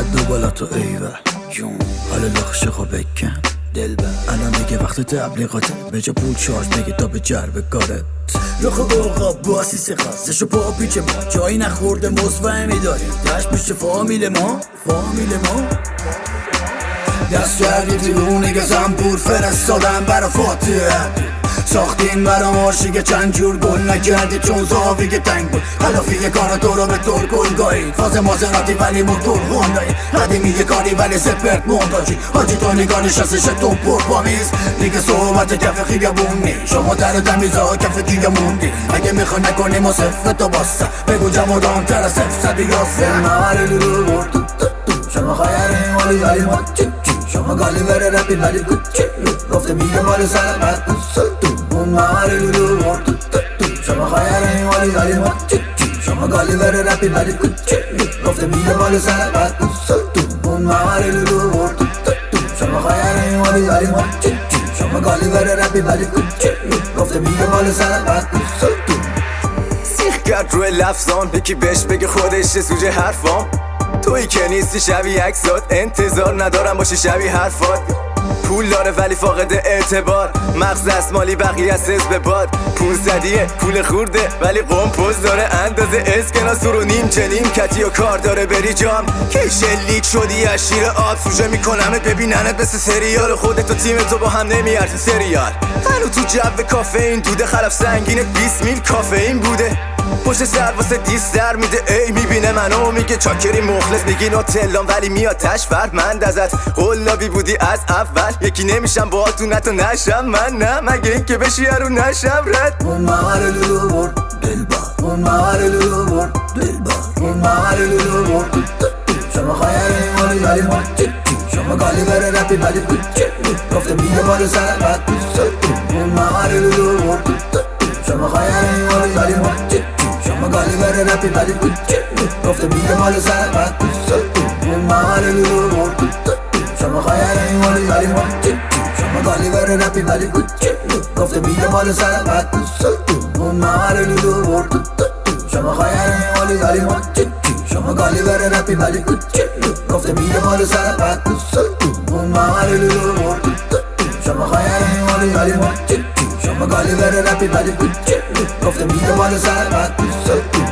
قد و بالا تو ایوه جون حالا لخشقو بکن دلبر الان دیگه وقت تبلیغاته به جا پول شارژ بگی تا به جرب کارت رخ برقا باسی سخازشو پا پیچ ما جایی نخورده مصفهمی داریم دشت میشه فامیل ما دست کردی دیرونه گزم پور فرستادم برا فاتحه ساختین برام عاشق چند جور گل نکردی چون زاویه تنگ بود خلافی کارا تو رو به طور گل گاهی فاز مازراتی ولی موتور هوندایی قدیمی کاری ولی سپرت مونتاجی حاجی تو نگاه نشستش تو پر پامیز دیگه صحبت کف خیابون نی شما در تمیزا کف گیگه موندی اگه میخوای نکنی ما صفر تو باسته بگو جمعدان تر از 711 نوار لولو برد شما خیاریم ولی ما شما گالی بره رپی ولی کچی گفته میگه مال سلامت اون مواری لولو برد شما خیاریم ولی ما شما گالی بره رپی ولی کچی گفته میگه مال سلامت اون مواری لولو برد شما خیاریم ولی ما شما گالی بره رپی ولی کچی گفته میگه مال سلامت سیخ کرد روی لفظان یکی بهش بگه خودش سوژه حرفام تویی که نیستی شبیه عکسات انتظار ندارم باشی شبیه حرفات پول داره ولی فاقد اعتبار مغز اسمالی بقیه از حزب باد 500 پول خورده ولی قمپوز داره اندازه اسکناسور و نیم چنیم کتی و کار داره بری جام که شلیک شدی از شیر آب سوژه میکنمت ببیننت مثل سریال خودت و تیمتو با هم نمیارزی سریال هنو تو جو کافه این دوده خرف سنگینت 20 میل کافئین بوده پشت سر واسه دیس در میده ای میبینه منو میگه چاکری مخلص میگی نوتلام ولی میاد تشفرمند ازت قلابی بودی از اول یکی نمیشم با تو نتو نشم من نه مگه این که بشی رو نشم رد اون موار لولو برد دلبر اون موار لولو برد دلبر اون موار لولو برد شما خیاریم ولی ما شما گالی بره رپی ولی کچی گفته میگه مال سلامت اون موار لولو برد شما خیاریم ولی ما شما گالی بره رپی ولی کچی گفته میگه مال سلامت اون موار لولو برد شما خیاریم ولی ما شما گالی بره رپی ولی کچی گفته میگه مال سلامت اون موار لولو برد شما خیاریم ولی ما شما گالی بره رپی ولی کچی گفته میگه مال سلامت اون موار لولو برد شما خیاریم ولی ما شما گالی بره رپی ولی کچی گفته میگه مال سلامت